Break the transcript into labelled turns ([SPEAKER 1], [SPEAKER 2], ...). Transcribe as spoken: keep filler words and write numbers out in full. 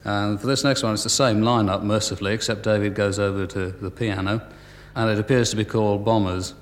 [SPEAKER 1] And for this next one, it's the same lineup, mercifully, except David goes over to the piano, and it appears to be called Bombers.